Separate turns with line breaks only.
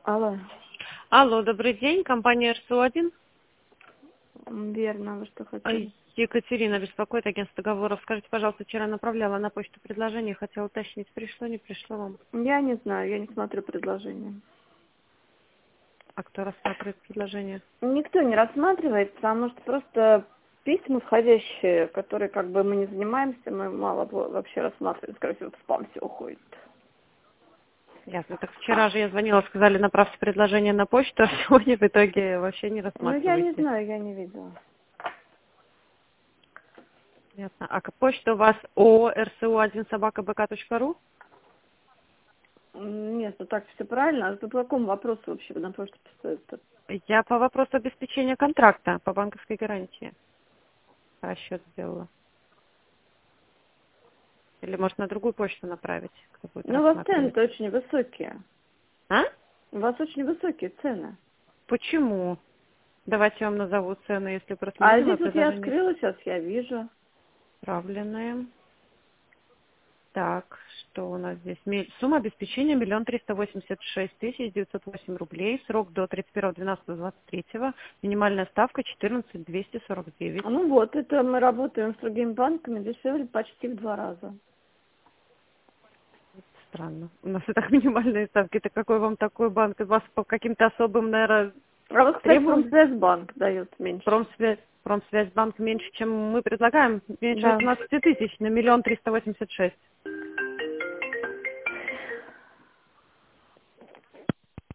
Алло.
Алло, добрый день, компания РСУ-1.
Верно, вы что
А,
хотели?
Екатерина беспокоит, агентство договоров. Скажите, пожалуйста, вчера направляла на почту предложение, хотела уточнить, пришло, не пришло вам?
Я не знаю, я не смотрю предложения.
А кто рассматривает предложение?
Никто не рассматривает, потому что просто письма входящие, которые как бы мы не занимаемся, мы мало вообще рассматриваем, скорее всего, в спам все уходит.
Ясно. Так вчера же я звонила, сказали, направьте предложение на почту, а сегодня в итоге вообще не
Ну, я не
рассматриваете.
знаю, я не видела.
Ясно. А почта у вас ОРСУ1собакабк.ру?
Нет, ну так все правильно. А по какому вопросу вообще на почту писать-то?
Я по вопросу обеспечения контракта по банковской гарантии расчет сделала. Или может на другую почту направить, кто будет
Ну, у вас
рассматривать?
цены-то очень высокие.
А?
У вас очень высокие цены.
Почему? Давайте я вам назову цены, если
А
просмотрим,
здесь вот я
предложение
открыла, сейчас я вижу.
отправленное. Так, что у нас здесь? Сумма обеспечения 1 386 908 рублей. Срок до 31.12.23. Минимальная ставка 14 249.
Ну вот, это мы работаем с другими банками, дешевле почти в 2 раза.
Странно. У нас и так минимальные ставки. Это какой вам такой банк? У вас по каким-то особым, наверное,
А вот, кстати,
требованиям?
Промсвязьбанк дает меньше.
Промсвязьбанк меньше, чем мы предлагаем. Меньше
Да.
18 тысяч на 1 386 000.